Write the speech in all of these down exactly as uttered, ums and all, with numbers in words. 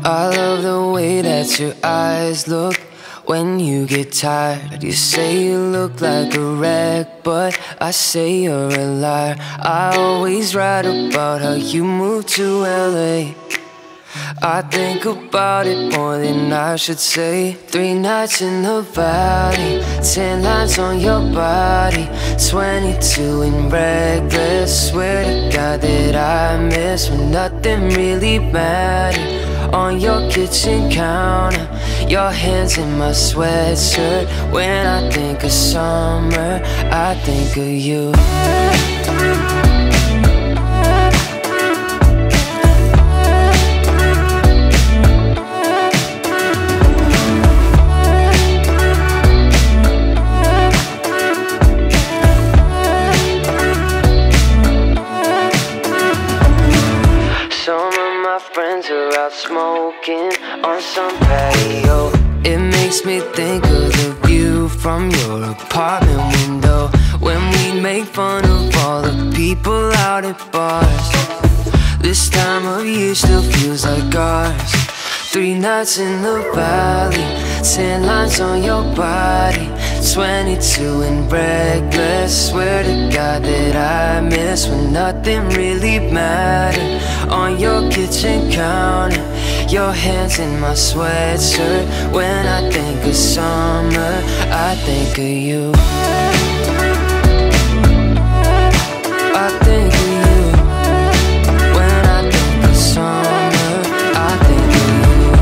I love the way that your eyes look when you get tired. You say you look like a wreck, but I say you're a liar. I always write about how you moved to L A. I think about it more than I should say. Three nights in the valley, ten lines on your body, twenty-two in reckless. Swear to God that I miss when nothing really mattered. On your kitchen counter, your hands in my sweatshirt. When I think of summer, I think of you. My friends are out smoking on some patio. It makes me think of the view from your apartment window, when we make fun of all the people out at bars. This time of year still feels like ours. Three nights in the valley, ten lines on your body, twenty-two in reckless. Swear to God that I miss when nothing really mattered. On your kitchen counter, your hands in my sweatshirt. When I think of summer, I think of you. I think of you. When I think of summer, I think of you.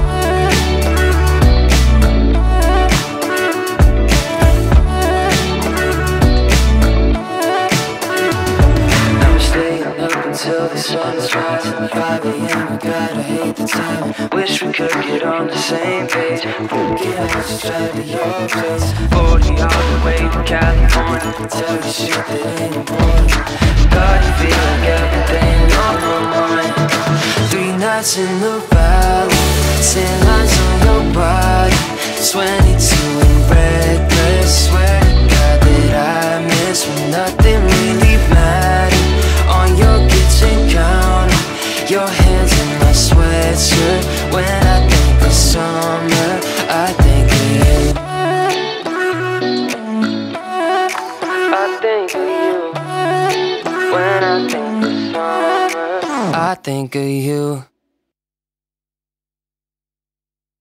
I'm staying up until the sun's rising. five A M, gotta hate the time. Wish we could get on the same page. Forget I just drive to your place. Forty all the way to California. Tell you shit that ain't important. God, you feel like everything on my mind. Three nights in the valley, ten lines on your body, twenty-two in reckless. Swear to God that I miss when nothing really mattered. On your kitchen counter, your hands in my sweatshirt. When I think of summer, I think of you. I think of you. When I think of summer, I think of you.